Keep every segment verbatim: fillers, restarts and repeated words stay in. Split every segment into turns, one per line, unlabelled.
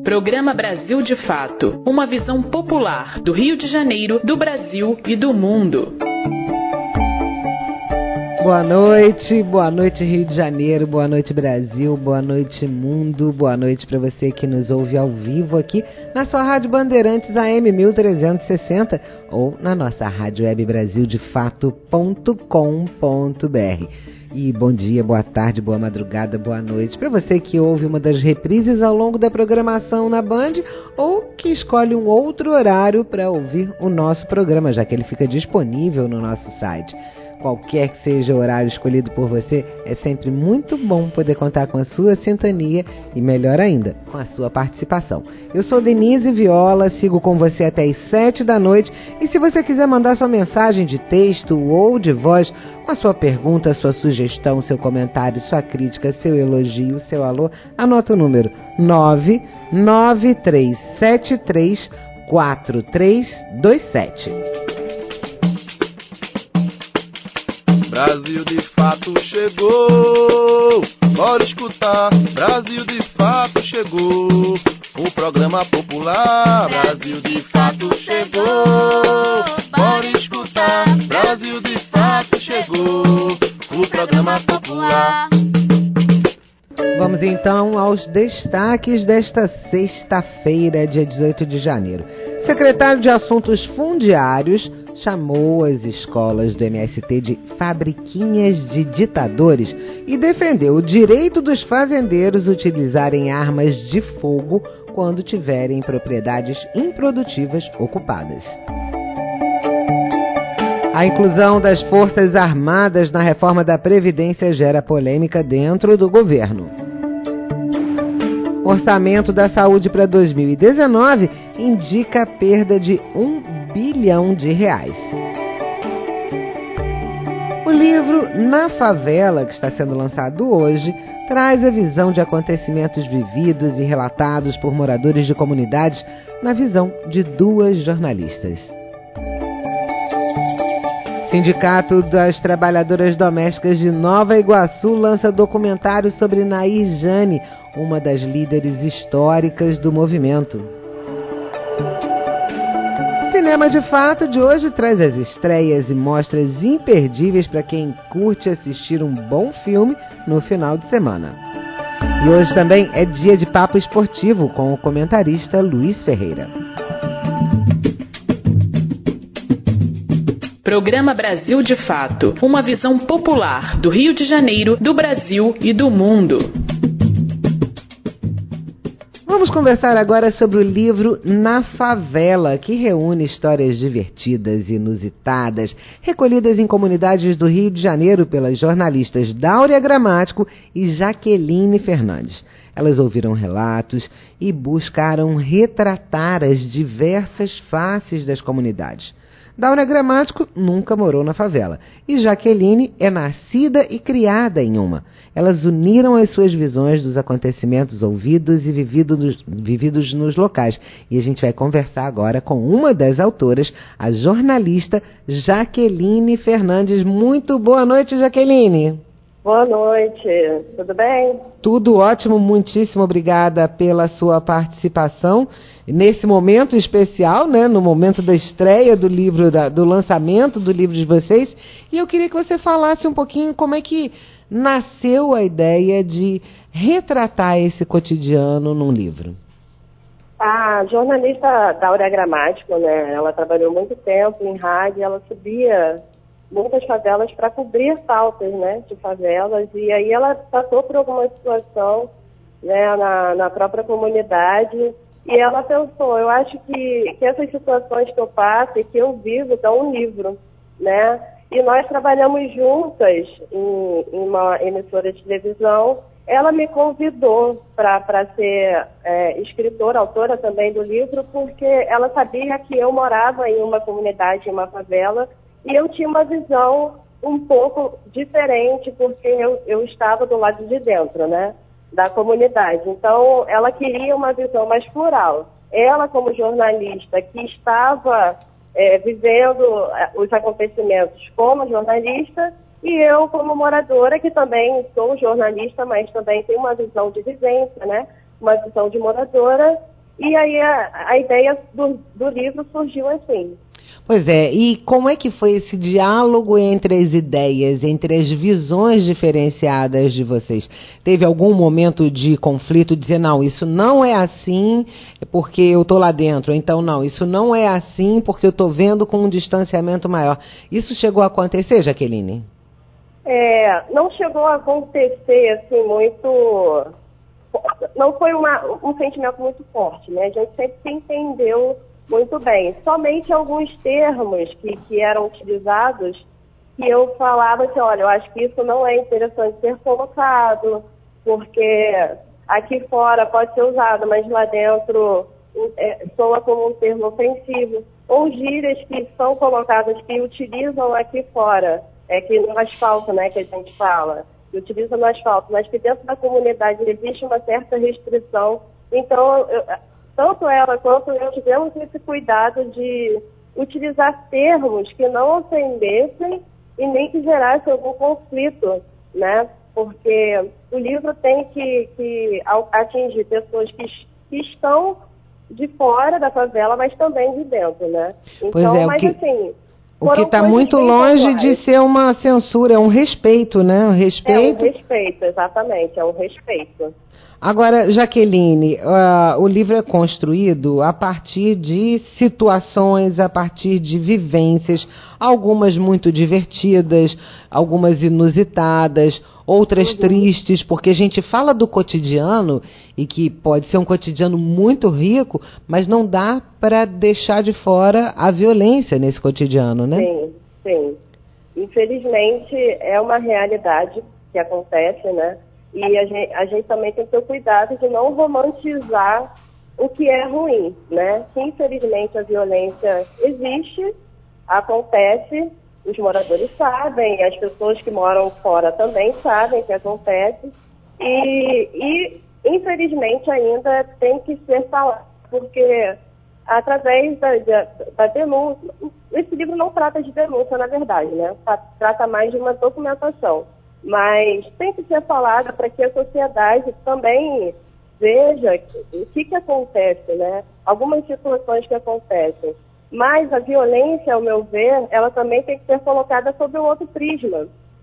Programa Brasil de Fato, uma visão popular do Rio de Janeiro, do Brasil e do mundo.
Boa noite, boa noite Rio de Janeiro, boa noite Brasil, boa noite mundo, boa noite para você que nos ouve ao vivo aqui na sua Rádio Bandeirantes A M mil trezentos e sessenta ou na nossa rádio web brasil de fato ponto com ponto b r. E bom dia, boa tarde, boa madrugada, boa noite para você que ouve uma das reprises ao longo da programação na Band ou que escolhe um outro horário para ouvir o nosso programa, já que ele fica disponível no nosso site. Qualquer que seja o horário escolhido por você, é sempre muito bom poder contar com a sua sintonia e, melhor ainda, com a sua participação. Eu sou Denise Viola, sigo com você até as sete da noite e se você quiser mandar sua mensagem de texto ou de voz, com a sua pergunta, sua sugestão, seu comentário, sua crítica, seu elogio, seu alô, anota o número nove nove três sete três quatro três dois sete.
Brasil de fato chegou, bora escutar. Brasil de fato chegou, o programa popular. Brasil de fato chegou, bora escutar. Brasil de fato chegou, o programa popular.
Vamos então aos destaques desta sexta-feira, dia dezoito de janeiro. Secretário de Assuntos Fundiários chamou as escolas do M S T de fabriquinhas de ditadores e defendeu o direito dos fazendeiros utilizarem armas de fogo quando tiverem propriedades improdutivas ocupadas. A inclusão das Forças Armadas na reforma da Previdência gera polêmica dentro do governo. O orçamento da saúde para dois mil e dezenove indica a perda de um bilhão de reais. O livro Na Favela, que está sendo lançado hoje, traz a visão de acontecimentos vividos e relatados por moradores de comunidades na visão de duas jornalistas. Sindicato das Trabalhadoras Domésticas de Nova Iguaçu lança documentário sobre Nair Jane, uma das líderes históricas do movimento. Cinema de Fato de hoje traz as estreias e mostras imperdíveis para quem curte assistir um bom filme no final de semana. E hoje também é dia de papo esportivo com o comentarista Luiz Ferreira.
Programa Brasil de Fato, uma visão popular do Rio de Janeiro, do Brasil e do mundo.
Vamos conversar agora sobre o livro Na Favela, que reúne histórias divertidas e inusitadas, recolhidas em comunidades do Rio de Janeiro pelas jornalistas Dáurea Gramático e Jaqueline Fernandes. Elas ouviram relatos e buscaram retratar as diversas faces das comunidades. Dáurea Gramático nunca morou na favela e Jaqueline é nascida e criada em uma. Elas uniram as suas visões dos acontecimentos ouvidos e vividos, vividos nos locais. E a gente vai conversar agora com uma das autoras, a jornalista Jaqueline Fernandes. Muito boa noite, Jaqueline.
Boa noite, tudo bem?
Tudo ótimo, muitíssimo obrigada pela sua participação nesse momento especial, né, no momento da estreia do livro, da, do lançamento do livro de vocês. E eu queria que você falasse um pouquinho como é que nasceu a ideia de retratar esse cotidiano num livro.
A jornalista Dáurea Gramático, né, ela trabalhou muito tempo em rádio, ela subia muitas favelas para cobrir pautas, né, de favelas, e aí ela passou por alguma situação, né, na, na própria comunidade, e ela pensou, eu acho que, que essas situações que eu passo e que eu vivo dão um livro, né, e nós trabalhamos juntas em, em uma emissora de televisão. Ela me convidou para ser é, escritora, autora também do livro, porque ela sabia que eu morava em uma comunidade, em uma favela, e eu tinha uma visão um pouco diferente, porque eu, eu estava do lado de dentro, né, da comunidade. Então, ela queria uma visão mais plural. Ela, como jornalista, que estava é, vivendo os acontecimentos como jornalista, e eu, como moradora, que também sou jornalista, mas também tenho uma visão de vivência, né, uma visão de moradora, E aí a, a ideia do, do livro surgiu assim.
Pois é, e como é que foi esse diálogo entre as ideias, entre as visões diferenciadas de vocês? Teve algum momento de conflito, dizer, não, isso não é assim porque eu estou lá dentro, então não, isso não é assim porque eu estou vendo com um distanciamento maior. Isso chegou a acontecer, Jaqueline?
É, não chegou a acontecer assim muito... Não foi uma, um sentimento muito forte, né? A gente sempre se entendeu muito bem. Somente alguns termos que, que eram utilizados que eu falava assim, olha, eu acho que isso não é interessante ser colocado, porque aqui fora pode ser usado, mas lá dentro é, soa como um termo ofensivo. Ou gírias que são colocadas, que utilizam aqui fora, é que no asfalto, né, que a gente fala, que utilizam no asfalto, mas que dentro da comunidade existe uma certa restrição. Então, eu, tanto ela quanto eu tivemos esse cuidado de utilizar termos que não ofendessem e nem que gerassem algum conflito, né? Porque o livro tem que, que atingir pessoas que, que estão de fora da favela, mas também de dentro, né? Então,
pois é,
mas
que...
assim...
O que está muito longe de ser uma censura, é um respeito, né? Um respeito.
É um respeito, exatamente, é um respeito.
Agora, Jaqueline, uh, o livro é construído a partir de situações, a partir de vivências, algumas muito divertidas, algumas inusitadas, outras uhum. tristes, porque a gente fala do cotidiano, e que pode ser um cotidiano muito rico, mas não dá para deixar de fora a violência nesse cotidiano, né?
Sim, sim. Infelizmente, é uma realidade que acontece, né? E a gente, a gente também tem que ter o cuidado de não romantizar o que é ruim, né? Que, infelizmente, a violência existe, acontece, os moradores sabem, as pessoas que moram fora também sabem que acontece, e, e infelizmente ainda tem que ser falado, porque através da, da, da denúncia, esse livro não trata de denúncia, na verdade, né? Trata mais de uma documentação, mas tem que ser falado para que a sociedade também veja o que, que acontece, né? Algumas situações que acontecem. Mas a violência, ao meu ver, ela também tem que ser colocada sob um outro prisma.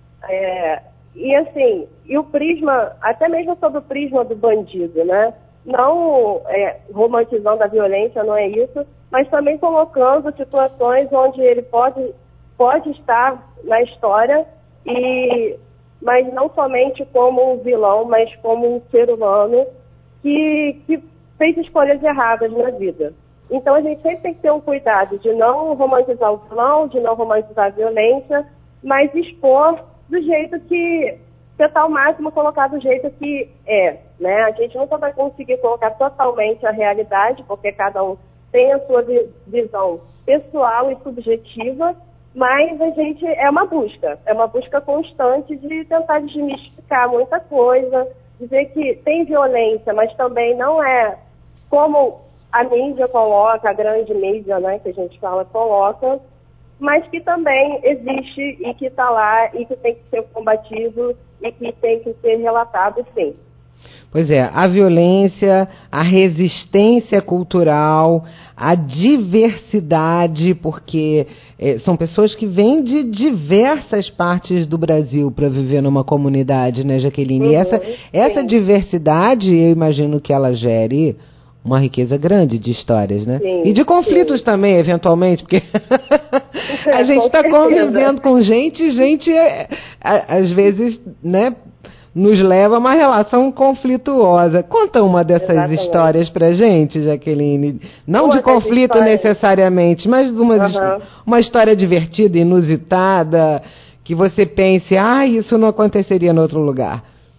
É, e assim, e o prisma, até mesmo sob o prisma do bandido, né? Não é, romantizando a violência, não é isso, mas também colocando situações onde ele pode, pode estar na história, e, mas não somente como um vilão, mas como um ser humano que, que fez escolhas erradas na vida. Então, a gente sempre tem que ter um cuidado de não romantizar o vilão, de não romantizar a violência, mas expor do jeito que, tentar ao máximo colocar do jeito que é, né? A gente nunca vai conseguir colocar totalmente a realidade, porque cada um tem a sua visão pessoal e subjetiva, mas a gente, é uma busca, é uma busca constante de tentar desmistificar muita coisa, dizer que tem violência, mas também não é como a mídia coloca, a grande mídia, né, que a gente fala, coloca, mas que também existe e que está lá e que tem que ser combatido e que tem que ser relatado, sim.
Pois é, a violência, a resistência cultural, a diversidade, porque é, são pessoas que vêm de diversas partes do Brasil para viver numa comunidade, né, Jaqueline? Uhum, e essa, essa diversidade, eu imagino que ela gere uma riqueza grande de histórias, né?
Sim,
e de conflitos sim. também, eventualmente, porque a
é,
gente está convivendo com gente, gente, é, a, às vezes, né, nos leva a uma relação conflituosa. Conta uma dessas Exatamente. histórias pra gente, Jaqueline. Não uma de conflito necessariamente, mas uma, uhum. uma história divertida, inusitada, que você pense, ah, isso não aconteceria em outro lugar.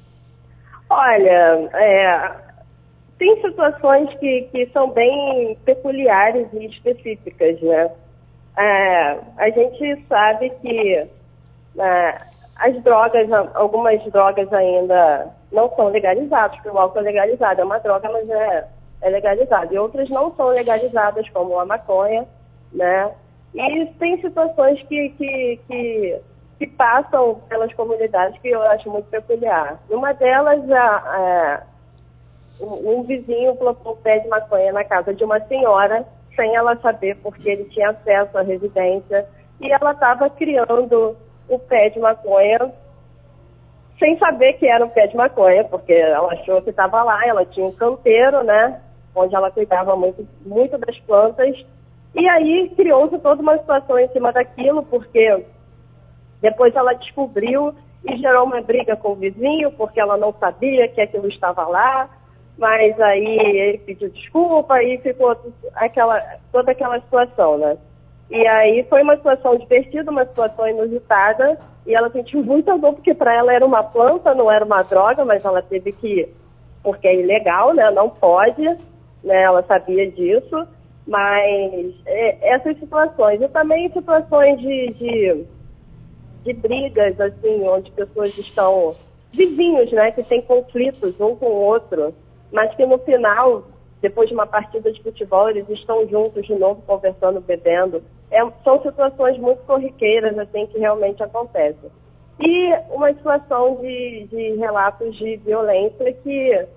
Olha, é... tem situações que, que são bem peculiares e específicas, né? É, a gente sabe que é, as drogas, algumas drogas ainda não são legalizadas, porque o álcool é legalizado, é uma droga, mas é, é legalizado. E outras não são legalizadas, como a maconha, né? E tem situações que, que, que, que passam pelas comunidades que eu acho muito peculiar. Uma delas, a, a um, um vizinho plantou um pé de maconha na casa de uma senhora, sem ela saber, porque ele tinha acesso à residência, e ela estava criando o pé de maconha sem saber que era um pé de maconha, porque ela achou que estava lá, ela tinha um canteiro, né, onde ela cuidava muito, muito das plantas, e aí criou-se toda uma situação em cima daquilo, porque depois ela descobriu e gerou uma briga com o vizinho, porque ela não sabia que aquilo estava lá, mas aí ele pediu desculpa e ficou aquela, toda aquela situação, né? E aí foi uma situação divertida, uma situação inusitada, e ela sentiu muita dor, porque para ela era uma planta, não era uma droga, mas ela teve que, porque é ilegal, né? Não pode, né? Ela sabia disso, mas é, essas situações, e também situações de, de, de brigas, assim, onde pessoas estão, vizinhos, né? Que têm conflitos um com o outro, mas que no final, depois de uma partida de futebol, eles estão juntos de novo, conversando, bebendo. É, são situações muito corriqueiras, assim, que realmente acontecem. E uma situação de, de relatos de violência que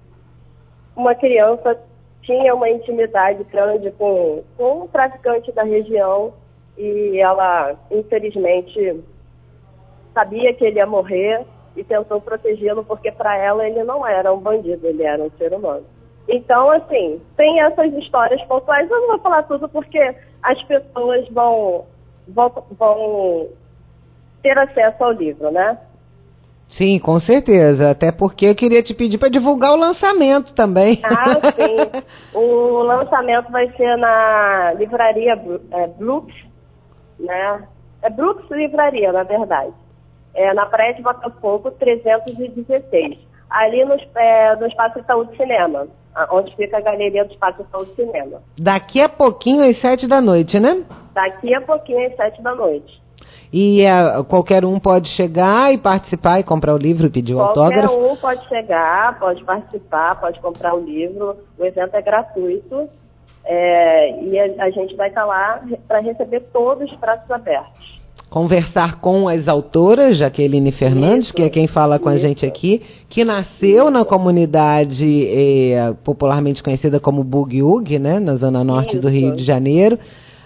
uma criança tinha uma intimidade grande com, com um traficante da região e ela, infelizmente, sabia que ele ia morrer e tentou protegê-lo, porque para ela ele não era um bandido, ele era um ser humano. Então, assim, tem essas histórias pontuais. Eu não vou falar tudo porque as pessoas vão, vão, vão ter acesso ao livro, né?
Sim, com certeza. Até porque eu queria te pedir para divulgar o lançamento também.
Ah, sim. O lançamento vai ser na livraria é, Brooks, né? É Brooks Livraria, na verdade. É na Praia de Botafogo, trezentos e dezesseis. Ali no, é, no Espaço Itaú de Cinema, onde fica a galeria do Espaço Itaú de Cinema.
Daqui a pouquinho, às sete da noite, né?
Daqui a pouquinho, às sete da noite.
E é, qualquer um pode chegar e participar e comprar o livro e pedir o autógrafo?
Qualquer um pode chegar, pode participar, pode comprar o livro. O evento é gratuito. É, e a, a gente vai estar lá para receber todos os pratos abertos.
Conversar com as autoras, Jaqueline Fernandes, isso, que é quem fala com isso. A gente aqui, que nasceu isso. na comunidade é, popularmente conhecida como Bugiug, né, na zona norte isso. do Rio de Janeiro.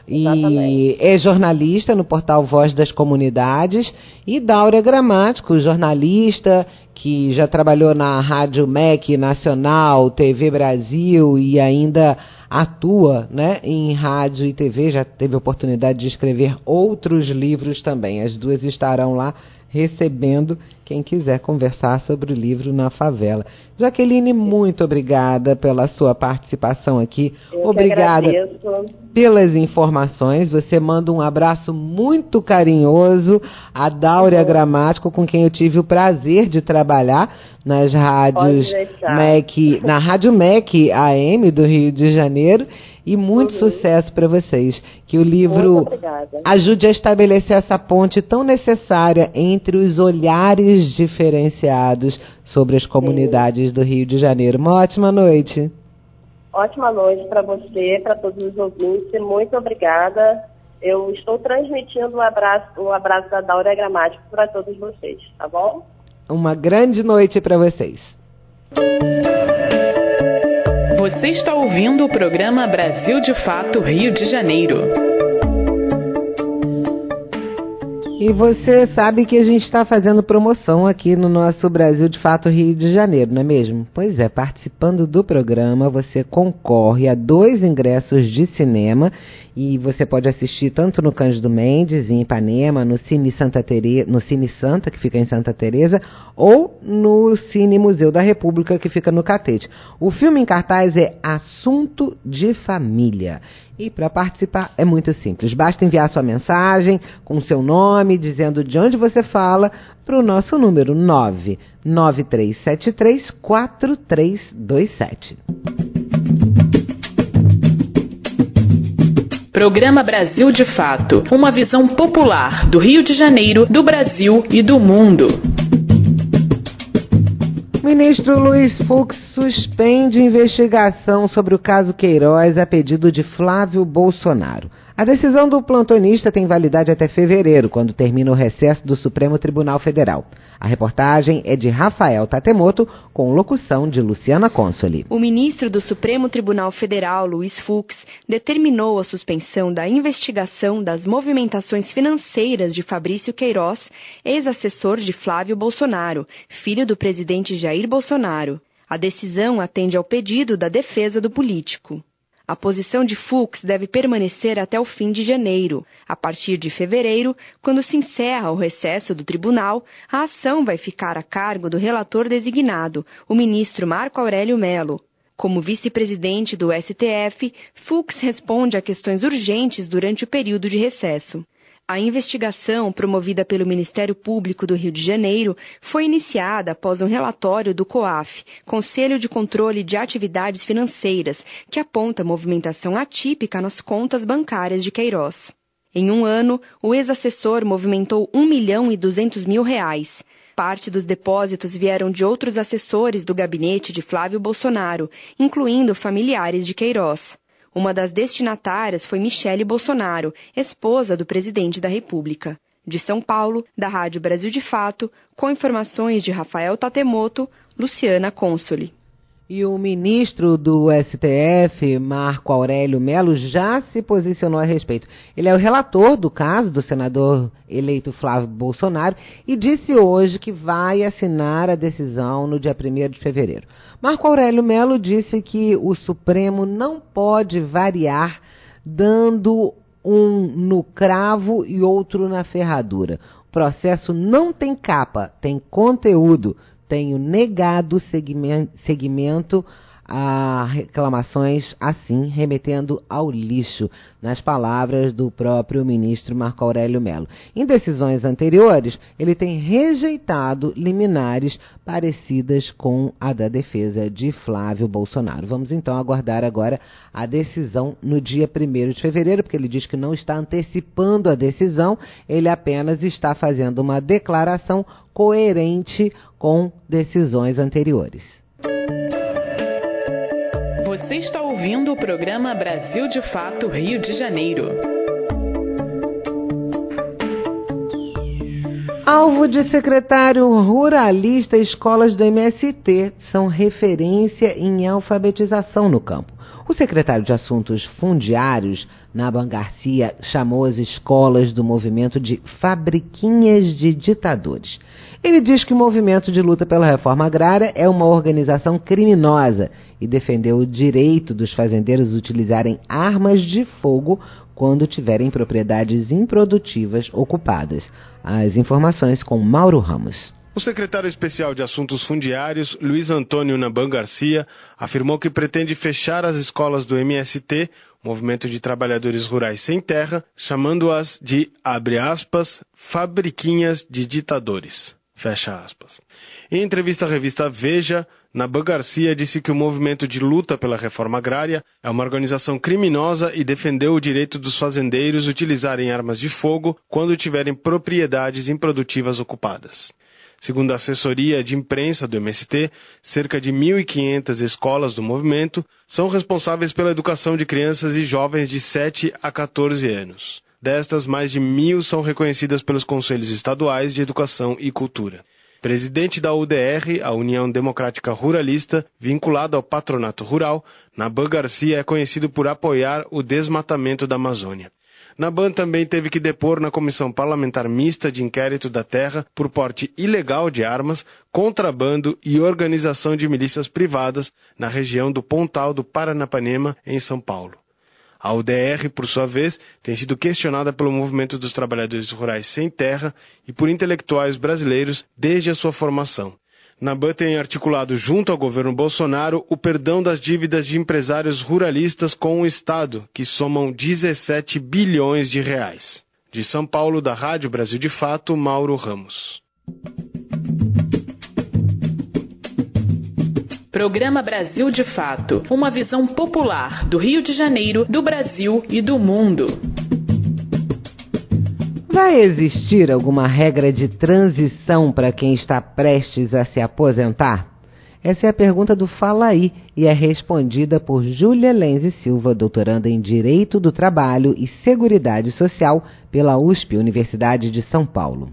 E Exatamente. É jornalista no portal Voz das Comunidades, e Dáurea Gramático, jornalista que já trabalhou na Rádio M E C Nacional, T V Brasil e ainda atua, né, em rádio e T V, já teve a oportunidade de escrever outros livros também. As duas estarão lá recebendo quem quiser conversar sobre o livro Na Favela. Jaqueline, muito obrigada pela sua participação aqui.
Eu
obrigada
que agradeço.
Pelas informações. Você manda um abraço muito carinhoso a Dáurea uhum. Gramático, com quem eu tive o prazer de trabalhar nas rádios M E C, na Rádio M E C A M do Rio de Janeiro. E muito uhum. sucesso para vocês. Que o livro ajude a estabelecer essa ponte tão necessária entre os olhares diferenciados sobre as comunidades Sim. do Rio de Janeiro. Uma ótima noite.
Ótima noite para você, para todos os ouvintes. Muito obrigada. Eu estou transmitindo um abraço, um abraço da Dáurea Gramático para todos vocês, tá bom?
Uma grande noite para vocês.
Você está ouvindo o programa Brasil de Fato Rio de Janeiro.
E você sabe que a gente está fazendo promoção aqui no nosso Brasil de Fato Rio de Janeiro, não é mesmo? Pois é, participando do programa você concorre a dois ingressos de cinema e você pode assistir tanto no Cândido Mendes, em Ipanema, no Cine Santa Teresa, no Cine Santa, que fica em Santa Teresa, ou no Cine Museu da República, que fica no Catete. O filme em cartaz é Assunto de Família. E para participar é muito simples. Basta enviar sua mensagem com seu nome, dizendo de onde você fala, para o nosso número nove nove três sete três quatro três dois sete.
Programa Brasil de Fato, uma visão popular do Rio de Janeiro, do Brasil e do mundo.
O ministro Luiz Fux suspende investigação sobre o caso Queiroz a pedido de Flávio Bolsonaro. A decisão do plantonista tem validade até fevereiro, quando termina o recesso do Supremo Tribunal Federal. A reportagem é de Rafael Tatemoto, com locução de Luciana Consoli.
O ministro do Supremo Tribunal Federal, Luiz Fux, determinou a suspensão da investigação das movimentações financeiras de Fabrício Queiroz, ex-assessor de Flávio Bolsonaro, filho do presidente Jair Bolsonaro. A decisão atende ao pedido da defesa do político. A posição de Fux deve permanecer até o fim de janeiro. A partir de fevereiro, quando se encerra o recesso do tribunal, a ação vai ficar a cargo do relator designado, o ministro Marco Aurélio Mello. Como vice-presidente do S T F, Fux responde a questões urgentes durante o período de recesso. A investigação, promovida pelo Ministério Público do Rio de Janeiro, foi iniciada após um relatório do COAF, Conselho de Controle de Atividades Financeiras, que aponta movimentação atípica nas contas bancárias de Queiroz. Em um ano, o ex-assessor movimentou um milhão e duzentos mil reais. Parte dos depósitos vieram de outros assessores do gabinete de Flávio Bolsonaro, incluindo familiares de Queiroz. Uma das destinatárias foi Michele Bolsonaro, esposa do presidente da República. De São Paulo, da Rádio Brasil de Fato, com informações de Rafael Tatemoto, Luciana Consoli.
E o ministro do S T F, Marco Aurélio Mello, já se posicionou a respeito. Ele é o relator do caso do senador eleito Flávio Bolsonaro e disse hoje que vai assinar a decisão no dia primeiro de fevereiro. Marco Aurélio Mello disse que o Supremo não pode variar dando um no cravo e outro na ferradura. O processo não tem capa, tem conteúdo. Tenho negado seguimento a reclamações assim, remetendo ao lixo, nas palavras do próprio ministro Marco Aurélio Mello. Em decisões anteriores, ele tem rejeitado liminares parecidas com a da defesa de Flávio Bolsonaro. Vamos então aguardar agora a decisão no dia primeiro de fevereiro, porque ele diz que não está antecipando a decisão, ele apenas está fazendo uma declaração coerente com decisões anteriores.
Você está ouvindo o programa Brasil de Fato Rio de Janeiro.
Alvo de secretário ruralista, escolas do M S T são referência em alfabetização no campo. O secretário de Assuntos Fundiários, Naban Garcia, chamou as escolas do movimento de fabriquinhas de ditadores. Ele diz que o movimento de luta pela reforma agrária é uma organização criminosa e defendeu o direito dos fazendeiros utilizarem armas de fogo quando tiverem propriedades improdutivas ocupadas. As informações com Mauro Ramos.
O secretário especial de Assuntos Fundiários, Luiz Antônio Naban Garcia, afirmou que pretende fechar as escolas do M S T, Movimento de Trabalhadores Rurais Sem Terra, chamando-as de, abre aspas, fabriquinhas de ditadores, fecha aspas. Em entrevista à revista Veja, Naban Garcia disse que o movimento de luta pela reforma agrária é uma organização criminosa e defendeu o direito dos fazendeiros utilizarem armas de fogo quando tiverem propriedades improdutivas ocupadas. Segundo a assessoria de imprensa do M S T, cerca de mil e quinhentas escolas do movimento são responsáveis pela educação de crianças e jovens de sete a quatorze anos. Destas, mais de mil são reconhecidas pelos Conselhos Estaduais de Educação e Cultura. Presidente da U D R, a União Democrática Ruralista, vinculado ao Patronato Rural, Naban Garcia é conhecido por apoiar o desmatamento da Amazônia. Naban também teve que depor na Comissão Parlamentar Mista de Inquérito da Terra por porte ilegal de armas, contrabando e organização de milícias privadas na região do Pontal do Paranapanema, em São Paulo. A U D R, por sua vez, tem sido questionada pelo movimento dos trabalhadores rurais sem terra e por intelectuais brasileiros desde a sua formação. Naban tem articulado junto ao governo Bolsonaro o perdão das dívidas de empresários ruralistas com o Estado, que somam dezessete bilhões de reais. De São Paulo, da Rádio Brasil de Fato, Mauro Ramos.
Programa Brasil de Fato, uma visão popular do Rio de Janeiro, do Brasil e do mundo.
Vai existir alguma regra de transição para quem está prestes a se aposentar? Essa é a pergunta do Fala Aí e é respondida por Júlia Lenze Silva, doutoranda em Direito do Trabalho e Seguridade Social pela U S P, Universidade de São Paulo.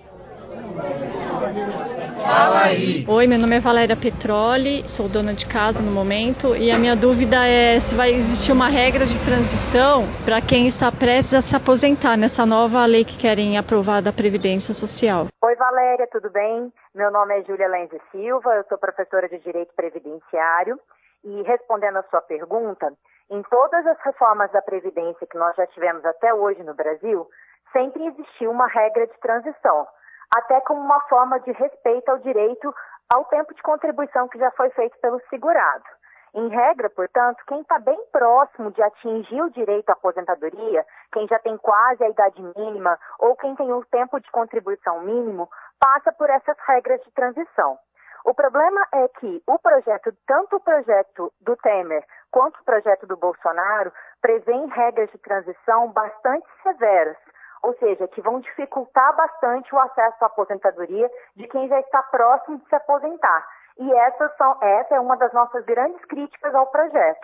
Fala aí. Oi, meu nome é Valéria Petroli, sou dona de casa no momento e a minha dúvida é se vai existir uma regra de transição para quem está prestes a se aposentar nessa nova lei que querem aprovar da Previdência Social.
Oi, Valéria, tudo bem? Meu nome é Júlia Lenze Silva, eu sou professora de Direito Previdenciário e respondendo a sua pergunta, em todas as reformas da Previdência que nós já tivemos até hoje no Brasil, sempre existiu uma regra de transição, até como uma forma de respeito ao direito ao tempo de contribuição que já foi feito pelo segurado. Em regra, portanto, quem está bem próximo de atingir o direito à aposentadoria, quem já tem quase a idade mínima ou quem tem o tempo de contribuição mínimo, passa por essas regras de transição. O problema é que o projeto, tanto o projeto do Temer quanto o projeto do Bolsonaro, prevêem regras de transição bastante severas, ou seja, que vão dificultar bastante o acesso à aposentadoria de quem já está próximo de se aposentar. E essas são, essa é uma das nossas grandes críticas ao projeto.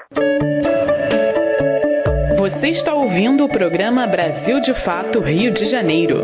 Você está ouvindo o programa Brasil de Fato Rio de Janeiro.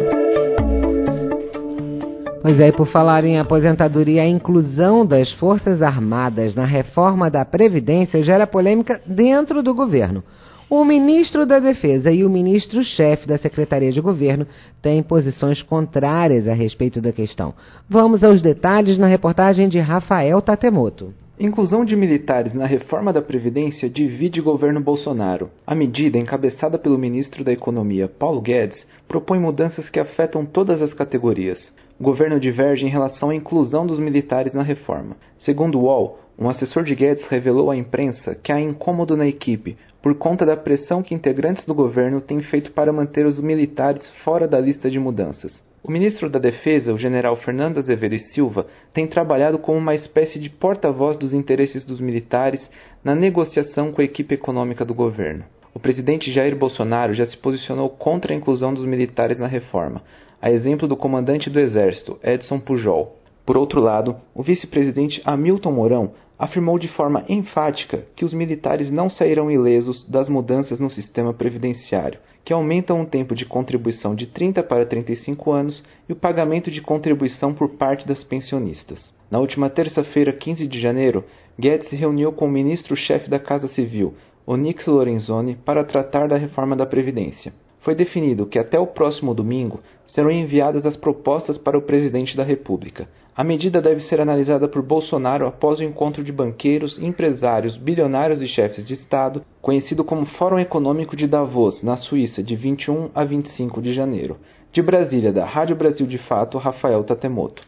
Pois é, e por falar em aposentadoria, a inclusão das Forças Armadas na reforma da Previdência gera polêmica dentro do governo. O ministro da Defesa e o ministro-chefe da Secretaria de Governo têm posições contrárias a respeito da questão. Vamos aos detalhes na reportagem de Rafael Tatemoto.
Inclusão de militares na reforma da Previdência divide o governo Bolsonaro. A medida, encabeçada pelo ministro da Economia, Paulo Guedes, propõe mudanças que afetam todas as categorias. O governo diverge em relação à inclusão dos militares na reforma. Segundo o U O L, um assessor de Guedes revelou à imprensa que há incômodo na equipe por conta da pressão que integrantes do governo têm feito para manter os militares fora da lista de mudanças. O ministro da Defesa, o general Fernando Azevedo e Silva, tem trabalhado como uma espécie de porta-voz dos interesses dos militares na negociação com a equipe econômica do governo. O presidente Jair Bolsonaro já se posicionou contra a inclusão dos militares na reforma, a exemplo do comandante do Exército, Edson Pujol. Por outro lado, o vice-presidente Hamilton Mourão afirmou de forma enfática que os militares não sairão ilesos das mudanças no sistema previdenciário, que aumentam o tempo de contribuição de trinta para trinta e cinco anos e o pagamento de contribuição por parte das pensionistas. Na última terça-feira, quinze de janeiro, Guedes se reuniu com o ministro-chefe da Casa Civil, Onyx Lorenzoni, para tratar da reforma da Previdência. Foi definido que até o próximo domingo serão enviadas as propostas para o presidente da República. A medida deve ser analisada por Bolsonaro após o encontro de banqueiros, empresários, bilionários e chefes de Estado, conhecido como Fórum Econômico de Davos, na Suíça, de vinte e um a vinte e cinco de janeiro. De Brasília, da Rádio Brasil de Fato, Rafael Tatemoto.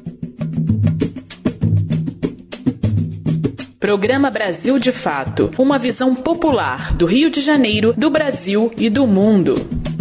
Programa Brasil de Fato, uma visão popular do Rio de Janeiro, do Brasil e do mundo.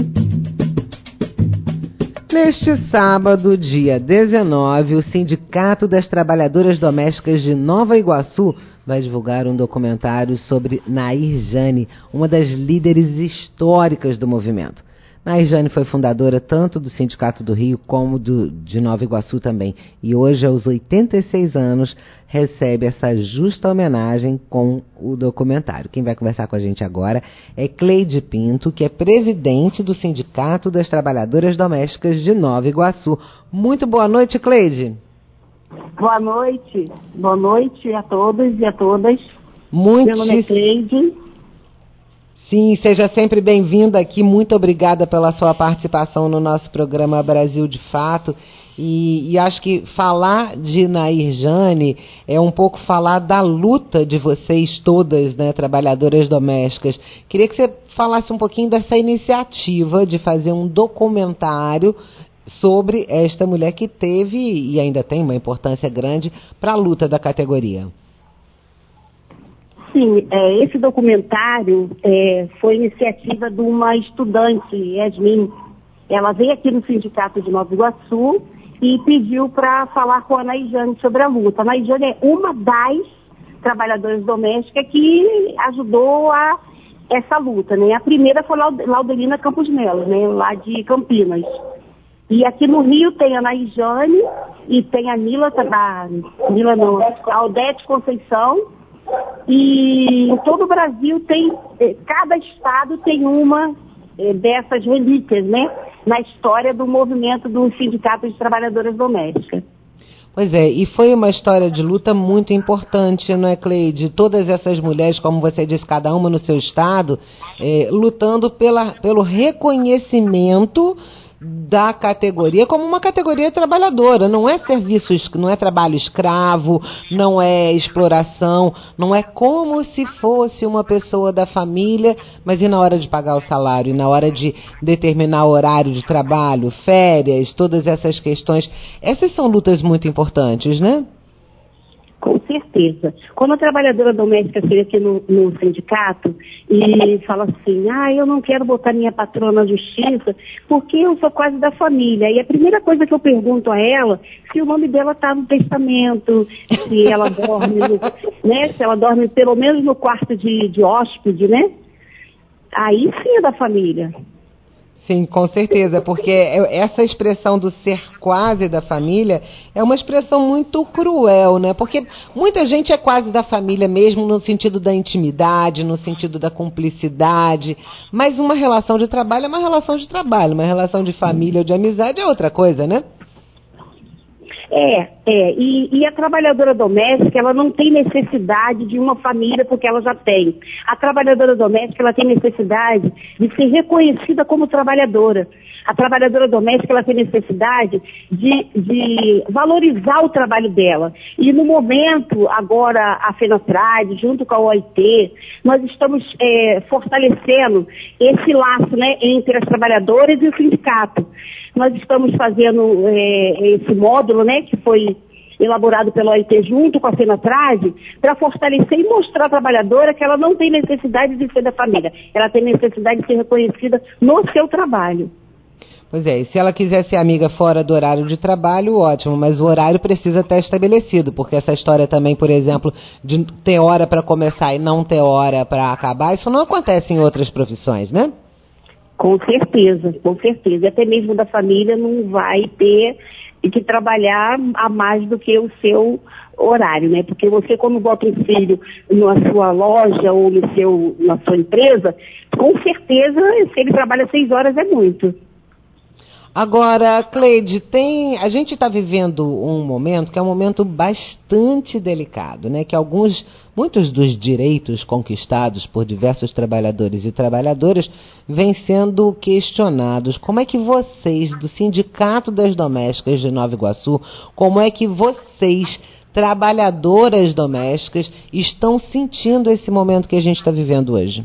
Neste sábado, dia dezenove, o Sindicato das Trabalhadoras Domésticas de Nova Iguaçu vai divulgar um documentário sobre Nair Jane, uma das líderes históricas do movimento. Nair Jane foi fundadora tanto do Sindicato do Rio como do, de Nova Iguaçu também. E hoje, aos oitenta e seis anos, recebe essa justa homenagem com o documentário. Quem vai conversar com a gente agora é Cleide Pinto, que é presidente do Sindicato das Trabalhadoras Domésticas de Nova Iguaçu. Muito boa noite, Cleide.
Boa noite. Boa noite a todos e a todas.
Muito
Meu nome é Cleide.
Sim, seja sempre bem-vinda aqui. Muito obrigada pela sua participação no nosso programa Brasil de Fato. E, e acho que falar de Nair Jane é um pouco falar da luta de vocês todas, né, trabalhadoras domésticas. Queria que você falasse um pouquinho dessa iniciativa de fazer um documentário sobre esta mulher que teve e ainda tem uma importância grande para a luta da categoria.
Sim, é, esse documentário é, foi iniciativa de uma estudante, Yasmin. Ela veio aqui no Sindicato de Nova Iguaçu e pediu para falar com a Nair Jane sobre a luta. A Nair Jane é uma das trabalhadoras domésticas que ajudou a essa luta, né? A primeira foi Laudelina Campos Melo, né? Lá de Campinas. E aqui no Rio tem a Naijane e tem a Nila, a Nila não, a Odete Conceição. E em todo o Brasil tem, cada estado tem uma dessas relíquias, né? Na história do movimento do Sindicato de Trabalhadoras Domésticas.
Pois é, e foi uma história de luta muito importante, não é, Cleide? Todas essas mulheres, como você disse, cada uma no seu estado, é, lutando pela, pelo reconhecimento da categoria como uma categoria trabalhadora, não é serviço, não é trabalho escravo, não é exploração, não é como se fosse uma pessoa da família, mas e na hora de pagar o salário, e na hora de determinar o horário de trabalho, férias, todas essas questões, essas são lutas muito importantes, né?
Com certeza. Quando a trabalhadora doméstica chega aqui no, no sindicato e fala assim, ah, eu não quero botar minha patroa na justiça porque eu sou quase da família. E a primeira coisa que eu pergunto a ela, se o nome dela está no testamento, se ela dorme, no, né, se ela dorme pelo menos no quarto de, de hóspede, né? Aí sim é da família.
Sim, com certeza, porque essa expressão do ser quase da família é uma expressão muito cruel, né? Porque muita gente é quase da família mesmo no sentido da intimidade, no sentido da cumplicidade, mas uma relação de trabalho é uma relação de trabalho, uma relação de família ou de amizade é outra coisa, né?
É, é, e, e a trabalhadora doméstica, ela não tem necessidade de uma família porque ela já tem. A trabalhadora doméstica, ela tem necessidade de ser reconhecida como trabalhadora. A trabalhadora doméstica, ela tem necessidade de, de valorizar o trabalho dela. E no momento, agora, a FENATRAD, junto com a O I T, nós estamos é, fortalecendo esse laço, né, entre as trabalhadoras e o sindicato. Nós estamos fazendo é, esse módulo, né, que foi elaborado pela O I T junto com a FENATRAD, para fortalecer e mostrar à trabalhadora que ela não tem necessidade de ser da família, ela tem necessidade de ser reconhecida no seu trabalho.
Pois é, e se ela quiser ser amiga fora do horário de trabalho, ótimo, mas o horário precisa estar estabelecido, porque essa história também, por exemplo, de ter hora para começar e não ter hora para acabar, isso não acontece em outras profissões, né?
Com certeza, com certeza. Até mesmo da família não vai ter que trabalhar a mais do que o seu horário, né? Porque você, quando bota um filho na sua loja ou no seu, na sua empresa, com certeza, se ele trabalha seis horas é muito.
Agora, Cleide, tem, a gente está vivendo um momento que é um momento bastante delicado, né? Que alguns, muitos dos direitos conquistados por diversos trabalhadores e trabalhadoras vêm sendo questionados. Como é que vocês, do Sindicato das Domésticas de Nova Iguaçu, como é que vocês, trabalhadoras domésticas, estão sentindo esse momento que a gente está vivendo hoje?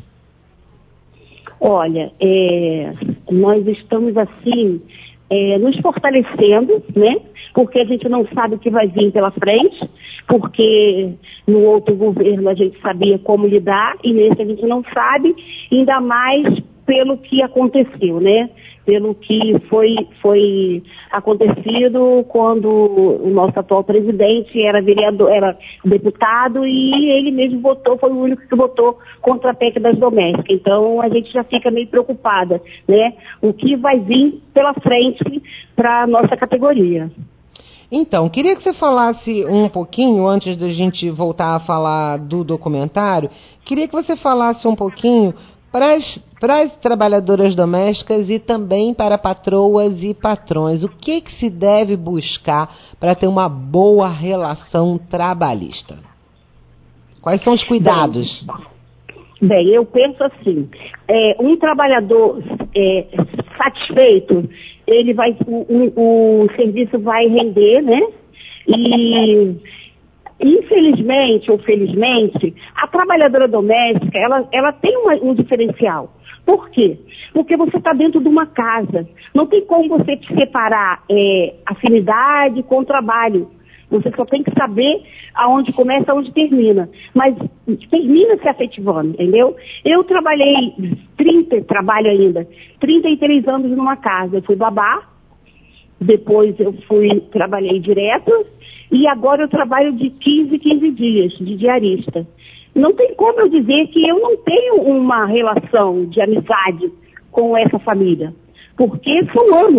Olha, é, nós estamos assim, é, nos fortalecendo, né? Porque a gente não sabe o que vai vir pela frente, porque no outro governo a gente sabia como lidar e nesse a gente não sabe, ainda mais pelo que aconteceu, né? Pelo que foi, foi acontecido quando o nosso atual presidente era vereador, era deputado e ele mesmo votou, foi o único que votou contra a P E C das domésticas. Então a gente já fica meio preocupada, né? O que vai vir pela frente para a nossa categoria.
Então, queria que você falasse um pouquinho, antes da gente voltar a falar do documentário, queria que você falasse um pouquinho para as trabalhadoras domésticas e também para patroas e patrões. O que, que se deve buscar para ter uma boa relação trabalhista? Quais são os cuidados?
Bem, bem eu penso assim, é, um trabalhador é, satisfeito, ele vai, o, o, o serviço vai render, né? E infelizmente ou felizmente, a trabalhadora doméstica, ela, ela tem uma, um diferencial. Por quê? Porque você está dentro de uma casa. Não tem como você separar é, afinidade com trabalho. Você só tem que saber aonde começa e aonde termina. Mas termina se afetivando, entendeu? Eu trabalhei trinta, trabalho ainda, trinta e três anos numa casa. Eu fui babá, depois eu fui, trabalhei direto, e agora eu trabalho de quinze, quinze dias, de diarista. Não tem como eu dizer que eu não tenho uma relação de amizade com essa família. Porque são anos.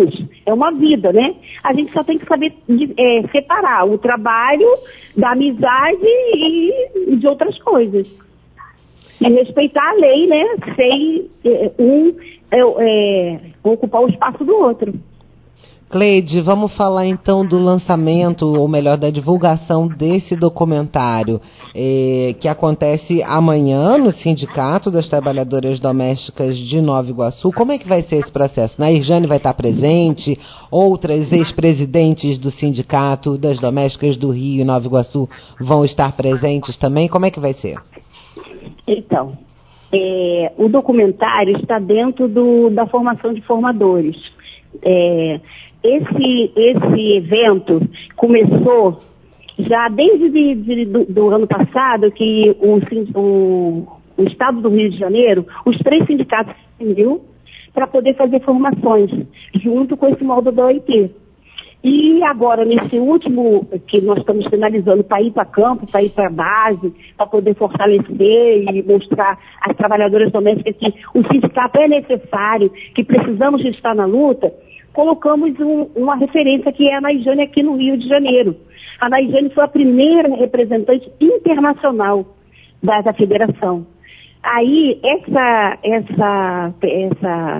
é uma vida, né? A gente só tem que saber de, é, separar o trabalho da amizade e, e de outras coisas. E respeitar a lei, né? Sem é, um é, é, ocupar o espaço do outro.
Cleide, vamos falar então do lançamento, ou melhor, da divulgação desse documentário eh, que acontece amanhã no Sindicato das Trabalhadoras Domésticas de Nova Iguaçu. Como é que vai ser esse processo? Nairjane vai estar presente, outras ex-presidentes do Sindicato das Domésticas do Rio e Nova Iguaçu vão estar presentes também. Como é que vai ser?
Então, é, o documentário está dentro do, da formação de formadores. É, esse, esse evento começou já desde de, de, do, do ano passado, que o, o, o Estado do Rio de Janeiro, os três sindicatos se uniram para poder fazer formações, junto com esse módulo da O I T. E agora, nesse último, que nós estamos finalizando, para ir para campo, para ir para a base, para poder fortalecer e mostrar às trabalhadoras domésticas que o sindicato é necessário, que precisamos de estar na luta, colocamos um, uma referência que é a Nairjane aqui no Rio de Janeiro. A Nairjane foi a primeira representante internacional da, da federação. Aí, essa, essa, essa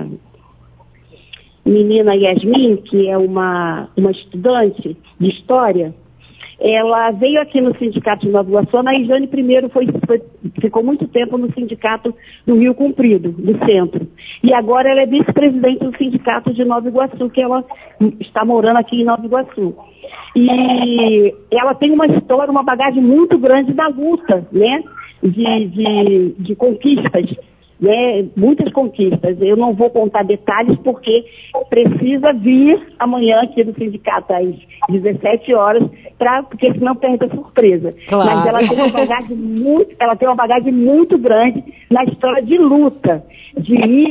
menina Yasmin, que é uma, uma estudante de história, ela veio aqui no Sindicato de Nova Iguaçu. A Nairjane primeiro foi, foi, ficou muito tempo no Sindicato do Rio Comprido, do Centro. E agora ela é vice-presidente do Sindicato de Nova Iguaçu, que ela está morando aqui em Nova Iguaçu. E ela tem uma história, uma bagagem muito grande da luta, né? De, de, de conquistas, né? Muitas conquistas. Eu não vou contar detalhes porque precisa vir amanhã aqui do sindicato às dezessete horas, pra, porque senão perde a surpresa.
Claro.
Mas ela tem uma bagagem muito, ela tem uma bagagem muito grande na história de luta, de ir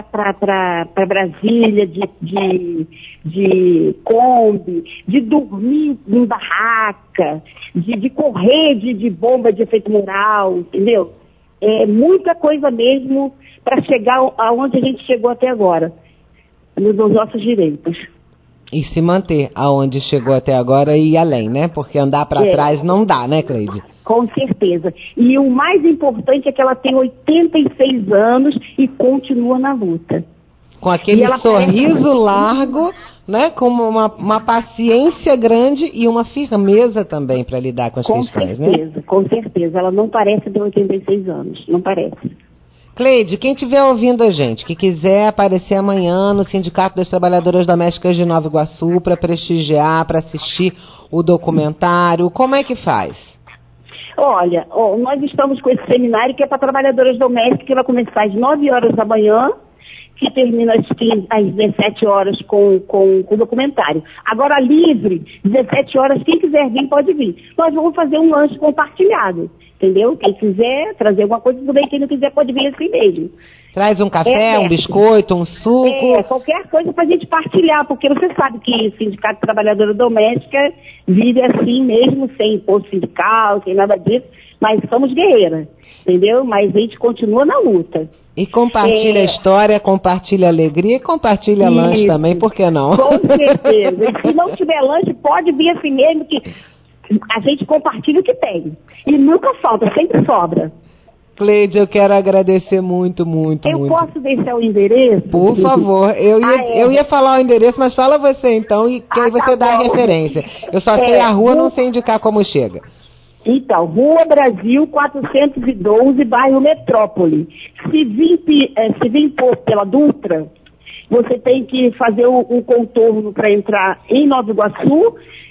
para Brasília, de, de, de Kombi, de dormir em barraca, de, de correr de, de bomba de efeito moral, entendeu? É muita coisa mesmo para chegar aonde a gente chegou até agora, nos nossos direitos.
E se manter aonde chegou até agora e ir além, né? Porque andar para
é.
trás não dá, né, Cleide?
Com certeza. E o mais importante é que ela tem oitenta e seis anos e continua na luta.
Com aquele sorriso
parece...
largo, né? Com uma, uma paciência grande e uma firmeza também para lidar com as
com
questões,
certeza,
né?
Com certeza. Ela não parece ter oitenta e seis anos. Não parece.
Cleide, quem estiver ouvindo a gente, que quiser aparecer amanhã no Sindicato das Trabalhadoras Domésticas de Nova Iguaçu para prestigiar, para assistir o documentário, como é que faz?
Olha, ó, nós estamos com esse seminário que é para trabalhadoras domésticas, que vai começar às nove horas da manhã, que termina às, quinze, às dezessete horas com, com, com o documentário. Agora, livre, dezessete horas, quem quiser vir, pode vir. Nós vamos fazer um lanche compartilhado, entendeu? Quem quiser trazer alguma coisa, tudo bem. Quem não quiser, pode vir assim mesmo.
Traz um café,
é
um biscoito, um suco.
É, qualquer coisa para a gente partilhar, porque você sabe que o Sindicato de Trabalhadora Doméstica vive assim mesmo, sem imposto sindical, sem nada disso, mas somos guerreiras, entendeu? Mas a gente continua na luta.
E compartilha
é...
a história, compartilha a alegria e compartilha
Isso.
lanche também, por que não?
Com certeza. E se não tiver lanche, pode vir assim mesmo, que a gente compartilha o que tem. E nunca falta, sempre sobra.
Cleide, eu quero agradecer muito, muito,
eu
muito.
Eu posso deixar o endereço?
Por favor. Eu ia,
ah, é.
eu ia falar o endereço, mas fala você então, e que
ah,
aí você
tá
dá a referência. Eu só sei
é,
a rua,
no...
não sei indicar como chega.
Então, Rua Brasil quatrocentos e doze, bairro Metrópole. Se vir, se vir pela Dutra, você tem que fazer o, o contorno para entrar em Nova Iguaçu,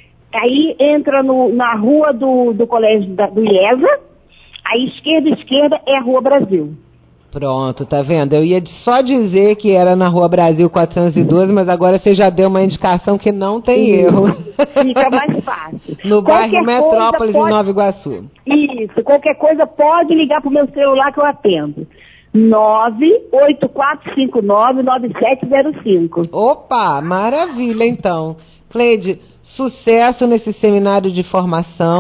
aí entra no, na rua do, do colégio da, do IESA, a esquerda, esquerda é a Rua Brasil.
Pronto, tá vendo? Eu ia só dizer que era na Rua Brasil quatrocentos e doze, mas agora você já deu uma indicação que não tem
Isso.
erro.
Fica mais fácil.
No
qualquer
bairro Metrópolis,
pode...
em Nova Iguaçu.
Isso, qualquer coisa pode ligar pro meu celular que eu atendo. nove oito quatro cinco nove nove sete zero cinco.
Opa, maravilha então. Cleide, sucesso nesse seminário de formação.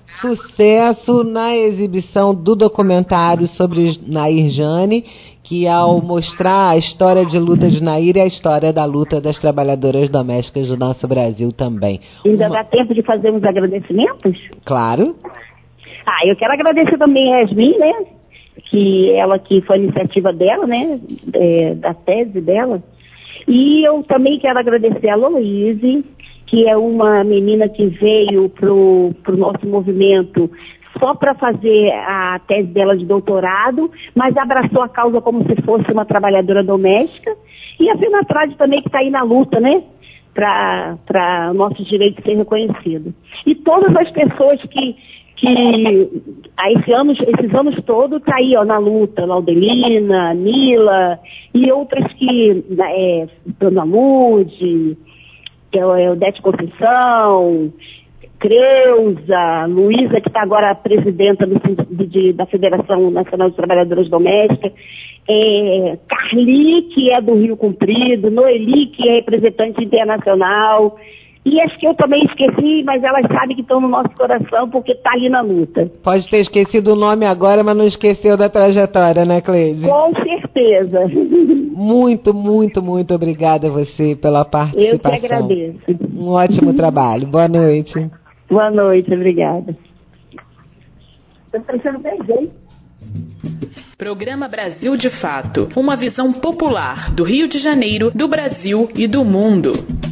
sucesso na exibição do documentário sobre Nair Jane, que ao mostrar a história de luta de Nair e a história da luta das trabalhadoras domésticas do nosso Brasil também.
Ainda
Uma...
dá tempo de fazer uns agradecimentos?
Claro.
Ah, eu quero agradecer também a Yasmin, né? Que ela que foi a iniciativa dela, né? É, da tese dela. E eu também quero agradecer a Louise, que é uma menina que veio pro, pro nosso movimento só para fazer a tese dela de doutorado, mas abraçou a causa como se fosse uma trabalhadora doméstica. E a Fina Trade também, que está aí na luta, né? Para nossos direitos serem reconhecidos. E todas as pessoas que, que a esse anos, esses anos todos está aí ó, na luta, Laudelina, Nila, e outras que, é, Dona Lude, que é o Odete Conceição, Creuza, Luísa, que está agora presidenta do, de, da Federação Nacional de Trabalhadoras Domésticas, é, Carli, que é do Rio Comprido, Noeli, que é representante internacional, e acho que eu também esqueci, mas elas sabem que estão no nosso coração porque está ali na luta.
Pode ter esquecido o nome agora, mas não esqueceu da trajetória, né, Cleide?
Com certeza.
Muito, muito, muito obrigada a você pela participação.
Eu que agradeço.
Um ótimo trabalho. Boa noite.
Boa noite, obrigada. Estou parecendo bem, hein?
Programa Brasil de Fato, uma visão popular do Rio de Janeiro, do Brasil e do mundo.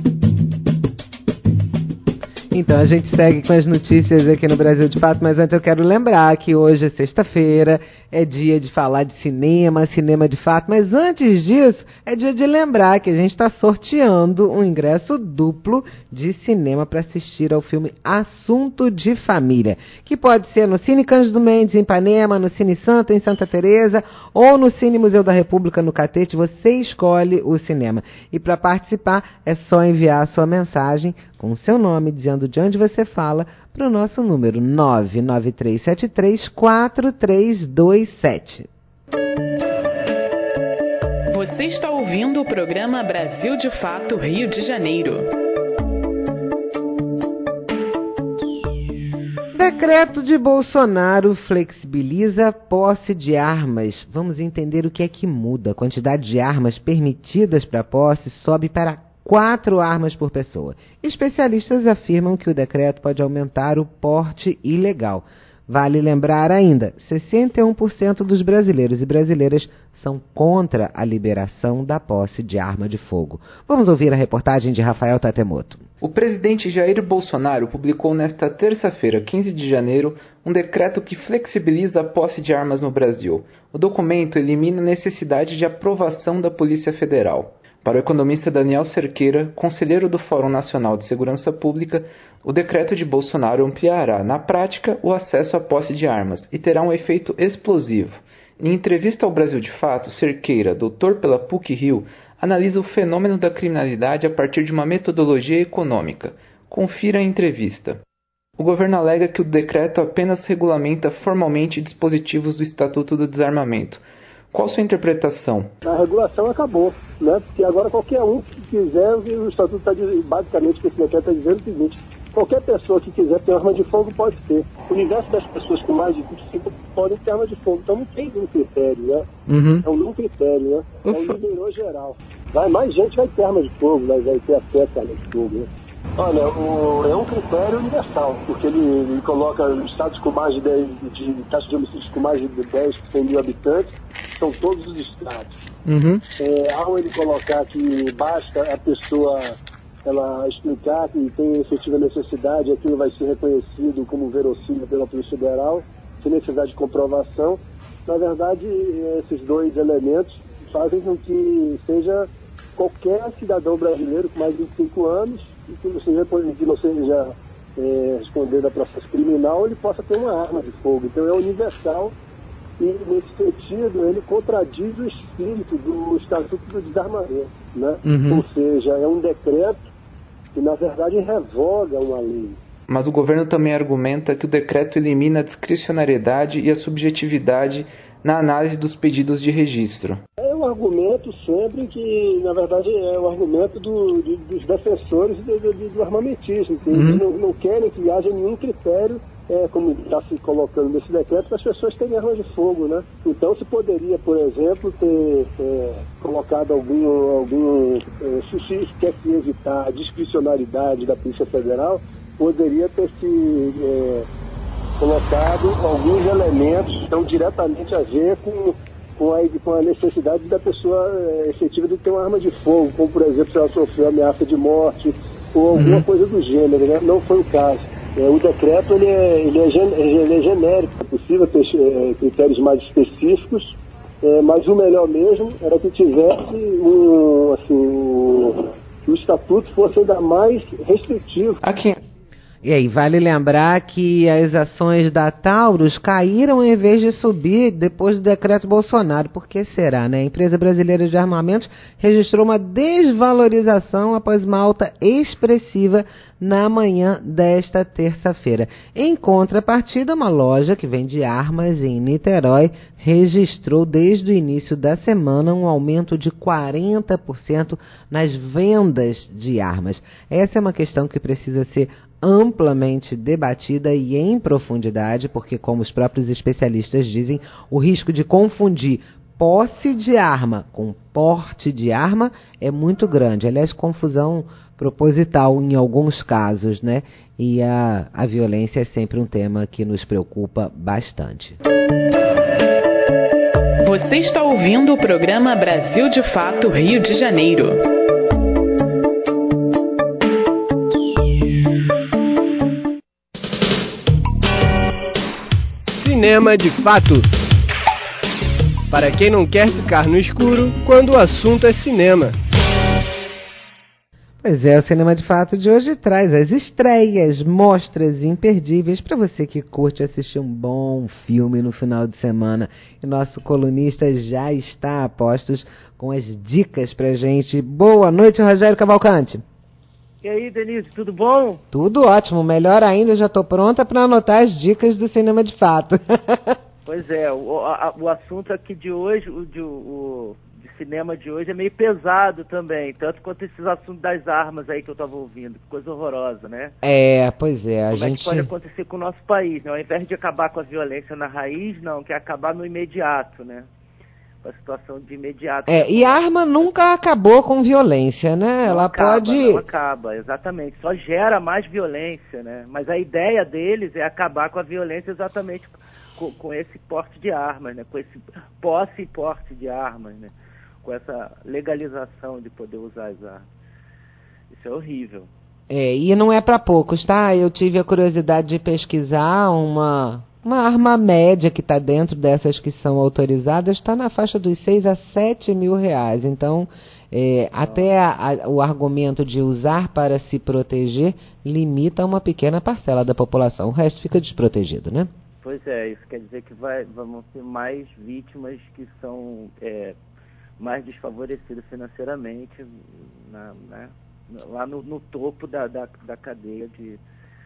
Então, a gente segue com as notícias aqui no Brasil de Fato, mas antes eu quero lembrar que hoje é sexta-feira, é dia de falar de cinema, cinema de fato, mas antes disso, é dia de lembrar que a gente está sorteando um ingresso duplo de cinema para assistir ao filme Assunto de Família, que pode ser no Cine Cândido Mendes, em Ipanema, no Cine Santa, em Santa Teresa, ou no Cine Museu da República, no Catete. Você escolhe o cinema. E para participar, é só enviar a sua mensagem com o seu nome, dizendo de onde você fala, para o nosso número nove nove três sete três quatro três dois sete.
Você está ouvindo o programa Brasil de Fato Rio de Janeiro.
Decreto de Bolsonaro flexibiliza a posse de armas. Vamos entender o que é que muda. A quantidade de armas permitidas para a posse sobe para quatro armas por pessoa. Especialistas afirmam que o decreto pode aumentar o porte ilegal. Vale lembrar ainda, sessenta e um por cento dos brasileiros e brasileiras são contra a liberação da posse de arma de fogo. Vamos ouvir a reportagem de Rafael Tatemoto.
O presidente Jair Bolsonaro publicou nesta terça-feira, quinze de janeiro, um decreto que flexibiliza a posse de armas no Brasil. O documento elimina a necessidade de aprovação da Polícia Federal. Para o economista Daniel Cerqueira, conselheiro do Fórum Nacional de Segurança Pública, o decreto de Bolsonaro ampliará, na prática, o acesso à posse de armas e terá um efeito explosivo. Em entrevista ao Brasil de Fato, Cerqueira, doutor pela P U C-Rio, analisa o fenômeno da criminalidade a partir de uma metodologia econômica. Confira a entrevista. O governo alega que o decreto apenas regulamenta formalmente dispositivos do Estatuto do Desarmamento. Qual sua interpretação?
A regulação acabou, né? Porque agora qualquer um que quiser, o Estatuto está basicamente, que esse decreto está dizendo o seguinte: qualquer pessoa que quiser ter arma de fogo pode ter. O universo das pessoas com mais de vinte e cinco podem ter arma de fogo. Então não tem um critério, né?
Uhum.
É um não critério, né? É um liberou geral. Vai, mais gente vai ter arma de fogo, vai, vai ter acesso à arma de fogo, né? Olha, o, é um critério universal, porque ele, ele coloca estados com mais de dez, de taxa de homicídios com mais de dez, cem mil habitantes, são todos os estados.
Uhum.
É, ao ele colocar que basta a pessoa ela explicar que tem efetiva necessidade, aquilo vai ser reconhecido como verossímil pela Polícia Federal, sem necessidade de comprovação. Na verdade, esses dois elementos fazem com que seja qualquer cidadão brasileiro com mais de vinte e cinco anos, e que não seja, que não seja é, respondendo a processo criminal, ele possa ter uma arma de fogo. Então é universal e, nesse sentido, ele contradiz o espírito do Estatuto do Desarmamento, né?
Uhum.
Ou seja, é um decreto que, na verdade, revoga uma lei.
Mas o governo também argumenta que o decreto elimina a discricionariedade e a subjetividade na análise dos pedidos de registro.
É um argumento sempre que, na verdade, é o argumento do, do, dos defensores do, do, do armamentismo, que uhum. eles não, não querem que haja nenhum critério é, como está se colocando nesse decreto, para as pessoas terem armas de fogo, né? Então se poderia, por exemplo, ter é, colocado algum, algum é, se se quer se evitar a discricionariedade da Polícia Federal, poderia ter se é, colocado alguns elementos que estão diretamente a ver com, com, a, com a necessidade da pessoa é, efetiva de ter uma arma de fogo, como por exemplo se ela sofreu ameaça de morte ou alguma uhum. coisa do gênero, né? Não foi o caso. É, o decreto ele é, ele, é gen, ele é genérico, é possível ter é, critérios mais específicos, é, mas o melhor mesmo era que tivesse um, assim, um, o estatuto fosse ainda mais restritivo.
Aqui. E aí, vale lembrar que as ações da Taurus caíram em vez de subir depois do decreto Bolsonaro. Por que será, né? A empresa brasileira de armamentos registrou uma desvalorização após uma alta expressiva na manhã desta terça-feira. Em contrapartida, uma loja que vende armas em Niterói registrou desde o início da semana um aumento de quarenta por cento nas vendas de armas. Essa é uma questão que precisa ser amplamente debatida e em profundidade, porque, como os próprios especialistas dizem, o risco de confundir posse de arma com porte de arma é muito grande. Aliás, confusão proposital em alguns casos, né? E a, a violência é sempre um tema que nos preocupa bastante.
Você está ouvindo o programa Brasil de Fato Rio de Janeiro.
Cinema de Fato. Para quem não quer ficar no escuro quando o assunto é cinema.
Pois é, o Cinema de Fato de hoje traz as estreias, mostras imperdíveis para você que curte assistir um bom filme no final de semana. E nosso colunista já está a postos com as dicas pra gente. Boa noite, Rogério Cavalcante.
E aí, Denise, tudo bom?
Tudo ótimo, melhor ainda, já estou pronta para anotar as dicas do Cinema de Fato.
Pois é, o, a, o assunto aqui de hoje, o de, o de cinema de hoje é meio pesado também, tanto quanto esses assuntos das armas aí que eu estava ouvindo, que coisa horrorosa, né?
É, pois é, a
Como
gente...
é que pode acontecer com o nosso país, né? Ao invés de acabar com a violência na raiz, não, quer acabar no imediato, né? A situação de imediato.
É, e a arma nunca acabou com violência, né?
Não
Ela
acaba,
pode...
Não acaba, exatamente. Só gera mais violência, né? Mas a ideia deles é acabar com a violência exatamente com, com esse porte de armas, né? Com esse posse e porte de armas, né? Com essa legalização de poder usar as armas. Isso é horrível.
É, e não é para poucos, tá? Eu tive a curiosidade de pesquisar uma... Uma arma média que está dentro dessas que são autorizadas está na faixa dos seis a sete mil reais. Então, é, até a, a, o argumento de usar para se proteger limita uma pequena parcela da população. O resto fica desprotegido, né?
Pois é, isso quer dizer que vai, vamos ter mais vítimas que são é, mais desfavorecidas financeiramente, na, né, lá no, no topo da, da, da cadeia de,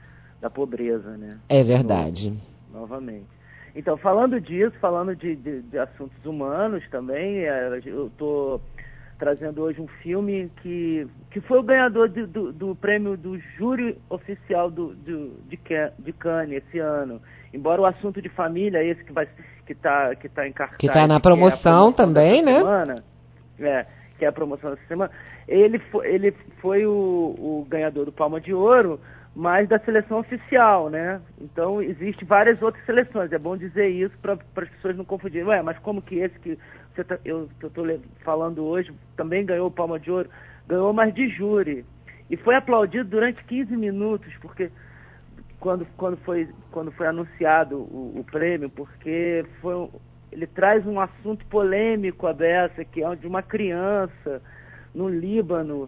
da pobreza, né?
É verdade.
No, novamente. Então, falando disso, falando de, de, de assuntos humanos também, eu estou trazendo hoje um filme que, que foi o ganhador de, do, do prêmio do júri oficial do, do, de, de Cannes esse ano. Embora o assunto de família, esse que vai que está que tá em cartaz,
que está na promoção, é promoção também, né?
Semana, é, que é a promoção dessa semana, ele foi, ele foi o, o ganhador do Palma de Ouro, mas da seleção oficial, né? Então, existe várias outras seleções. É bom dizer isso para as pessoas não confundirem. Ué, mas como que esse que você tá, eu estou falando hoje também ganhou o Palma de Ouro? Ganhou, mas de júri. E foi aplaudido durante quinze minutos, porque quando, quando, foi, quando foi anunciado o, o prêmio, porque foi, ele traz um assunto polêmico à beça, que é de uma criança no Líbano,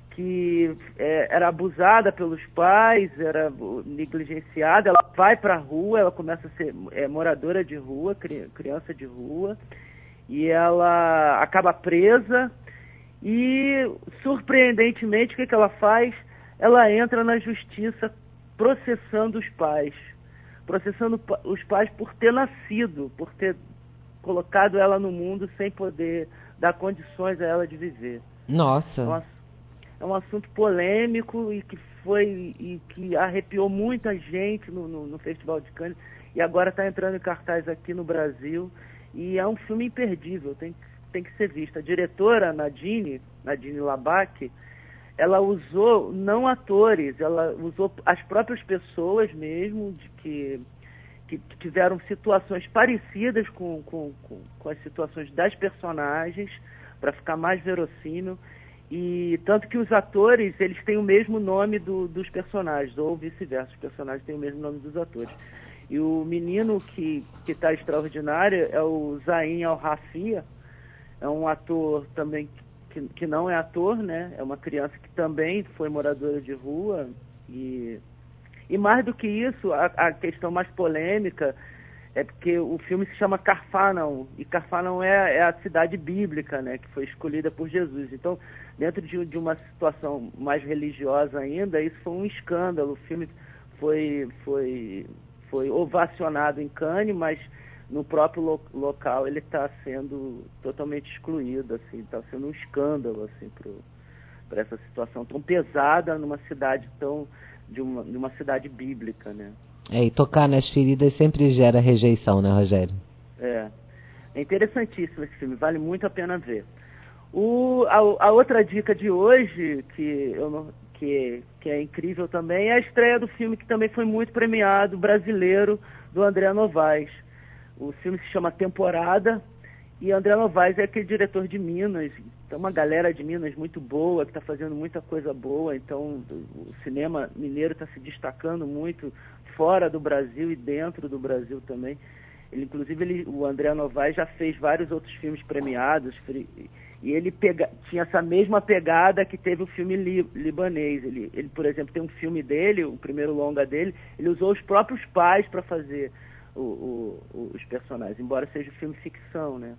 que é, era abusada pelos pais, era negligenciada, ela vai para a rua, ela começa a ser é, moradora de rua, criança de rua, e ela acaba presa e, surpreendentemente, o que, que ela faz? Ela entra na justiça processando os pais, processando os pais por ter nascido, por ter colocado ela no mundo sem poder dar condições a ela de viver.
Nossa!
Nossa. é um assunto polêmico e que foi e que arrepiou muita gente no, no, no Festival de Cannes e agora está entrando em cartaz aqui no Brasil. E é um filme imperdível, tem, tem que ser visto. A diretora, Nadine, Nadine Labaki, ela usou não atores, ela usou as próprias pessoas mesmo, de que, que, que tiveram situações parecidas com, com, com, com as situações das personagens, para ficar mais verossímil. E tanto que os atores, eles têm o mesmo nome do, dos personagens, ou vice-versa, os personagens têm o mesmo nome dos atores. E o menino que está extraordinário é o Zayn Al-Rafia, é um ator também que, que não é ator, né? É uma criança que também foi moradora de rua. E, e mais do que isso, a, a questão mais polêmica é porque o filme se chama Carfanaum, e Carfanaum é, é a cidade bíblica, né? Que foi escolhida por Jesus. Então, dentro de, de uma situação mais religiosa ainda, isso foi um escândalo. O filme foi... foi foi ovacionado em Cannes, mas no próprio lo- local ele está sendo totalmente excluído, assim, está sendo um escândalo, assim, para essa situação tão pesada numa cidade tão, de uma, de uma cidade bíblica, né?
É, e tocar nas feridas sempre gera rejeição, né, Rogério?
É, é interessantíssimo esse filme, vale muito a pena ver. O, a, a outra dica de hoje, que eu não... Que, que é incrível também, é a estreia do filme que também foi muito premiado, brasileiro, do André Novaes. O filme se chama Temporada, e André Novaes é aquele diretor de Minas, tem uma galera de Minas muito boa, que está fazendo muita coisa boa, então o cinema mineiro está se destacando muito fora do Brasil e dentro do Brasil também. Ele, inclusive, ele, o André Novaes já fez vários outros filmes premiados, e ele pega, tinha essa mesma pegada que teve o filme li, libanês. Ele, ele, por exemplo, tem um filme dele, o primeiro longa dele, ele usou os próprios pais para fazer o, o, os personagens, embora seja um filme ficção, né?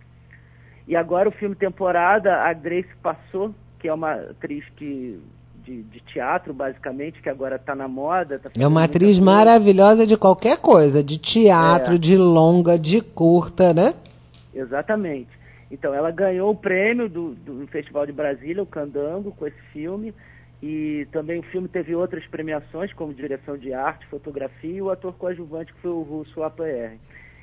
E agora o filme Temporada, a Grace Passou, que é uma atriz que, de, de teatro, basicamente, que agora está na moda. Tá
é uma atriz maravilhosa de qualquer coisa, de teatro, é. de longa, de curta, né?
Exatamente. Então, ela ganhou o prêmio do, do Festival de Brasília, o Candango, com esse filme, e também o filme teve outras premiações, como direção de arte, fotografia, e o ator coadjuvante, que foi o russo A P R.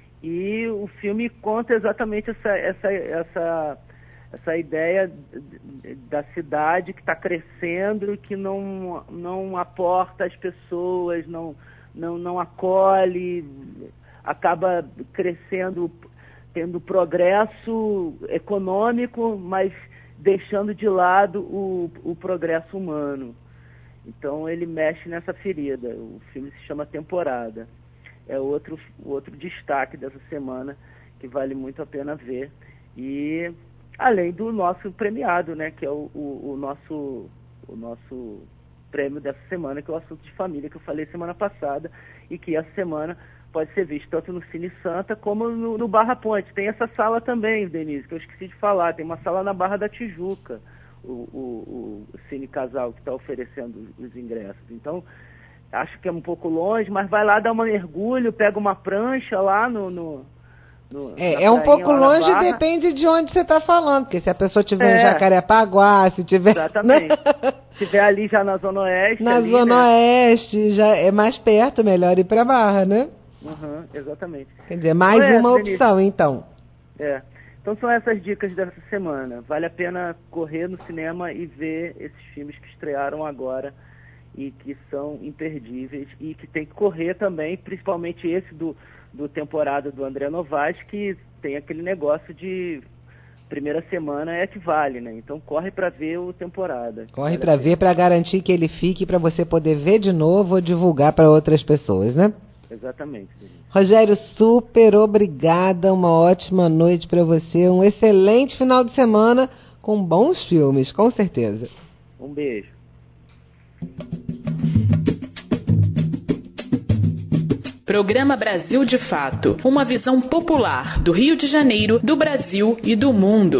E o filme conta exatamente essa, essa, essa, essa ideia da cidade que está crescendo e que não, não aporta as pessoas, não, não, não acolhe, acaba crescendo, tendo progresso econômico, mas deixando de lado o, o progresso humano. Então ele mexe nessa ferida. O filme se chama Temporada. É outro, outro destaque dessa semana que vale muito a pena ver. E além do nosso premiado, né, que é o, o, o, nosso, o nosso prêmio dessa semana, que é o Assunto de Família, que eu falei semana passada, e que essa semana pode ser visto tanto no Cine Santa como no, no Barra Ponte. Tem essa sala também, Denise, que eu esqueci de falar. Tem uma sala na Barra da Tijuca, o, o, o Cine Casal, que está oferecendo os ingressos. Então, acho que é um pouco longe, mas vai lá dar um mergulho, pega uma prancha lá no... no, no
é, é um pouco longe, depende de onde você está falando, porque se a pessoa estiver é. em Jacarepaguá, se tiver...
Exatamente. Se estiver ali já na Zona Oeste...
Na
ali,
Zona
né?
Oeste, já é mais perto, melhor ir para Barra, né?
Uhum, exatamente.
Quer dizer, mais então, uma Denise, opção, então.
É. Então são essas dicas dessa semana. Vale a pena correr no cinema e ver esses filmes que estrearam agora e que são imperdíveis e que tem que correr também, principalmente esse do, do Temporada do André Novaes, que tem aquele negócio de primeira semana é que vale, né? Então corre para ver o Temporada.
Corre
vale
para ver, para garantir que ele fique, para você poder ver de novo ou divulgar para outras pessoas, né?
Exatamente.
Rogério, super obrigada, uma ótima noite para você, um excelente final de semana com bons filmes, com certeza.
Um beijo.
Programa Brasil de Fato, uma visão popular do Rio de Janeiro, do Brasil e do mundo.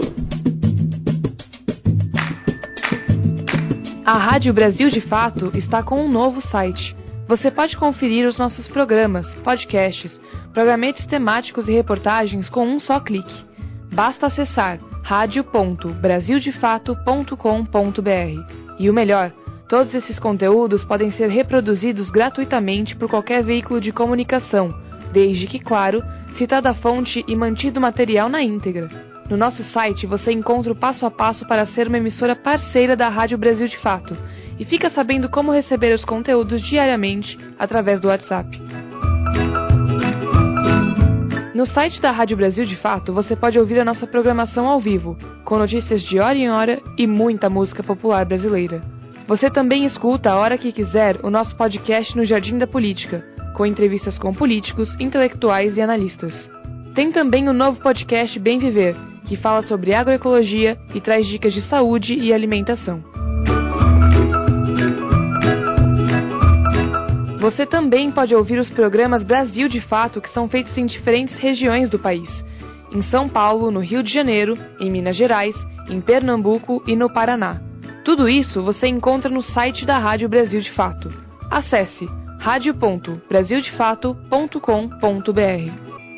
A Rádio Brasil de Fato está com um novo site. Você pode conferir os nossos programas, podcasts, programetes temáticos e reportagens com um só clique. Basta acessar radio ponto brasil de fato ponto com ponto b r.
E o melhor, todos esses conteúdos podem ser reproduzidos gratuitamente por qualquer veículo de comunicação, desde que, claro, citada a fonte e mantido o material na íntegra. No nosso site você encontra o passo a passo para ser uma emissora parceira da Rádio Brasil de Fato e fica sabendo como receber os conteúdos diariamente através do WhatsApp. No site da Rádio Brasil de Fato você pode ouvir a nossa programação ao vivo, com notícias de hora em hora e muita música popular brasileira. Você também escuta a hora que quiser o nosso podcast no Jardim da Política, com entrevistas com políticos, intelectuais e analistas. Tem também o novo podcast Bem Viver, que fala sobre agroecologia e traz dicas de saúde e alimentação. Você também pode ouvir os programas Brasil de Fato, que são feitos em diferentes regiões do país. Em São Paulo, no Rio de Janeiro, em Minas Gerais, em Pernambuco e no Paraná. Tudo isso você encontra no site da Rádio Brasil de Fato. Acesse radio ponto brasil de fato ponto com ponto b r.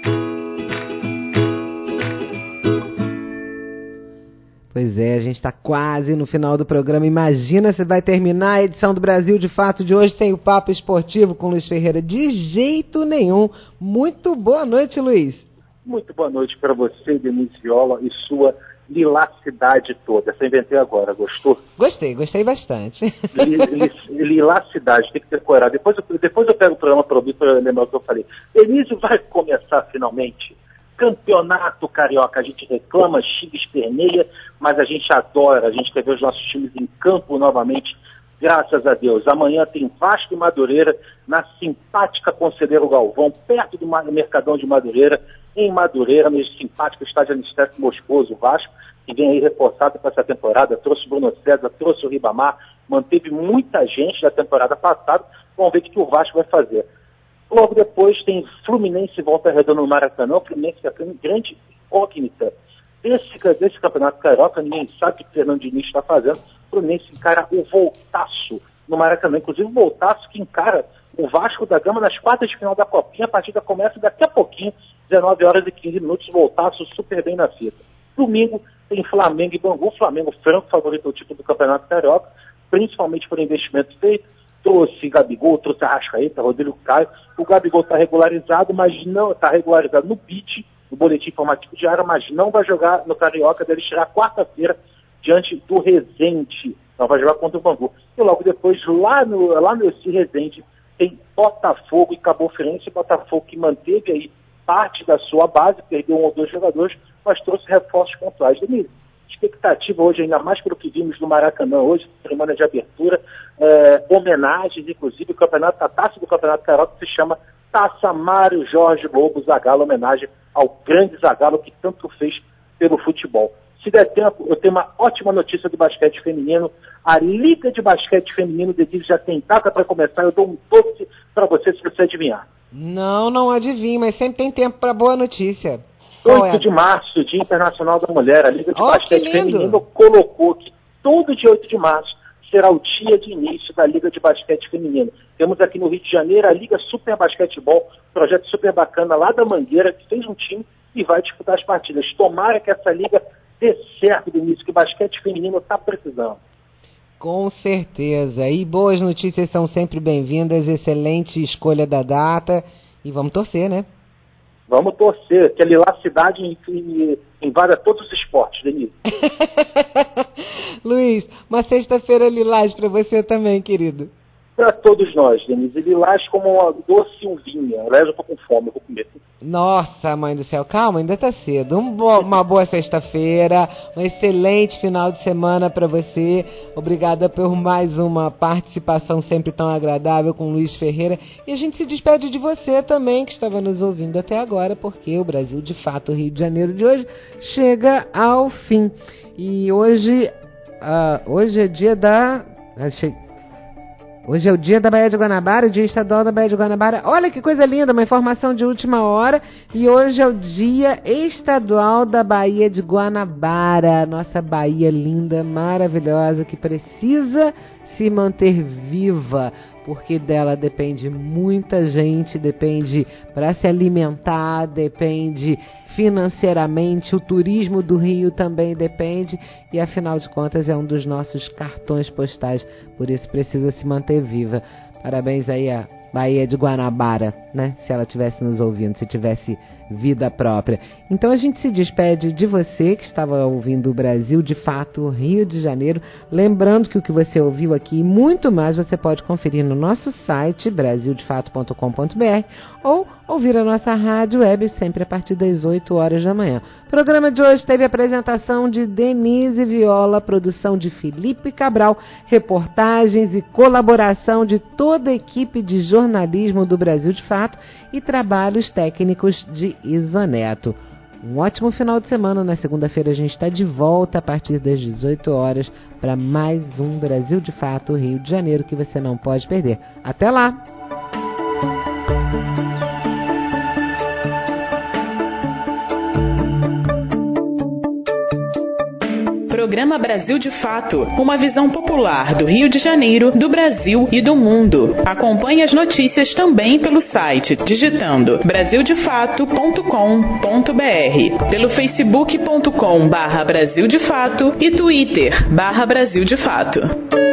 Pois é, a gente está quase no final do programa. Imagina se vai terminar a edição do Brasil de Fato de hoje sem o Papo Esportivo com Luiz Ferreira. De jeito nenhum. Muito boa noite, Luiz.
Muito boa noite para você, Denise Viola, e sua lilacidade toda. Essa inventei agora, gostou?
Gostei, gostei bastante.
Lilacidade, tem que decorar. Depois eu, depois eu pego o programa para ouvir, para lembrar o que eu falei. Denise, vai começar finalmente Campeonato Carioca. A gente reclama, xinga, esperneia, mas a gente adora. A gente quer ver os nossos times em campo novamente, graças a Deus. Amanhã tem Vasco e Madureira, na simpática Conselheiro Galvão, perto do Mercadão de Madureira, em Madureira, no simpático estádio Anistério Moscoso, Vasco, que vem aí reforçado para essa temporada, trouxe o Bruno César, trouxe o Ribamar, manteve muita gente da temporada passada. Vamos ver o que o Vasco vai fazer. Logo depois tem Fluminense e Volta Redonda no Maracanã. O Fluminense é uma grande incógnita desse, desse Campeonato Carioca. Ninguém sabe o que o Fernando Diniz está fazendo. O Fluminense encara o Voltaço no Maracanã. Inclusive o Voltaço que encara o Vasco da Gama nas quartas de final da Copinha. A partida começa daqui a pouquinho, dezenove horas e quinze minutos. Voltaço super bem na fita. Domingo tem Flamengo e Bangu. Flamengo franco favorito ao título do Campeonato Carioca, principalmente por investimento feito. Trouxe Gabigol, trouxe Arrascaeta, Rodrigo Caio. O Gabigol está regularizado, mas não está regularizado no B I T, no Boletim Informativo Diário, mas não vai jogar no Carioca, deve chegar quarta-feira diante do Resende. Não vai jogar contra o Bangu. E logo depois, lá no, lá no Resende, tem Botafogo e Cabo Friense. Botafogo que manteve aí parte da sua base, perdeu um ou dois jogadores, mas trouxe reforços pontuais. Denise, expectativa hoje, ainda mais pelo que vimos no Maracanã hoje, semana de abertura, é, homenagens, inclusive o campeonato, a taça do Campeonato Carioca se chama Taça Mário Jorge Lobo Zagallo, homenagem ao grande Zagallo que tanto fez pelo futebol. Se der tempo, eu tenho uma ótima notícia do basquete feminino. A Liga de Basquete Feminino de Dives já tem data para começar. Eu dou um doce para você se você adivinhar.
Não, não adivinho, mas sempre tem tempo para boa notícia.
oito de março, Dia Internacional da Mulher. A Liga de oh, Basquete Feminino colocou que todo dia oito de março será o dia de início da Liga de Basquete Feminino. Temos aqui no Rio de Janeiro a Liga Super Basquetebol, projeto super bacana lá da Mangueira, que fez um time e vai disputar as partidas. Tomara que essa liga dê certo do início, que o basquete feminino está precisando.
Com certeza. E boas notícias são sempre bem-vindas. Excelente escolha da data. E vamos torcer, né?
Vamos torcer, que a lilacidade invada todos os esportes, Denise.
Luiz, uma sexta-feira lilás para você também, querido.
Para todos nós, Denise. Lilás como uma doce uvinha. Aliás, eu tô com fome, eu vou comer.
Nossa, mãe do céu, calma, ainda tá cedo. Um bo- uma boa sexta-feira, um excelente final de semana para você. Obrigada por mais uma participação sempre tão agradável com o Luiz Ferreira. E a gente se despede de você também, que estava nos ouvindo até agora, porque o Brasil de Fato, Rio de Janeiro de hoje, chega ao fim. E hoje, uh, hoje é dia da... Achei... Hoje é o dia da Baía de Guanabara, o dia estadual da Baía de Guanabara. Olha que coisa linda, uma informação de última hora. E hoje é o dia estadual da Baía de Guanabara. Nossa Bahia linda, maravilhosa, que precisa se manter viva. porque dela depende muita gente, depende para se alimentar, depende financeiramente, o turismo do Rio também depende, e afinal de contas é um dos nossos cartões postais, por isso precisa se manter viva. Parabéns aí a Baía de Guanabara, né? Se ela estivesse nos ouvindo, se tivesse vida própria. Então a gente se despede de você que estava ouvindo o Brasil de Fato, Rio de Janeiro. Lembrando que o que você ouviu aqui e muito mais você pode conferir no nosso site brasil de fato ponto com ponto b r ou ouvir a nossa rádio web sempre a partir das oito horas da manhã. O programa de hoje teve a apresentação de Denise Viola, produção de Felipe Cabral, reportagens e colaboração de toda a equipe de jornalismo do Brasil de Fato e trabalhos técnicos de Isoneto. Um ótimo final de semana. Na segunda-feira a gente está de volta a partir das dezoito horas para mais um Brasil de Fato, Rio de Janeiro, que você não pode perder. Até lá!
Programa Brasil de Fato, uma visão popular do Rio de Janeiro, do Brasil e do mundo. Acompanhe as notícias também pelo site, digitando brasil de fato ponto com ponto b r, pelo facebook ponto com barra Brasil de Fato e Twitter barra Brasil de Fato.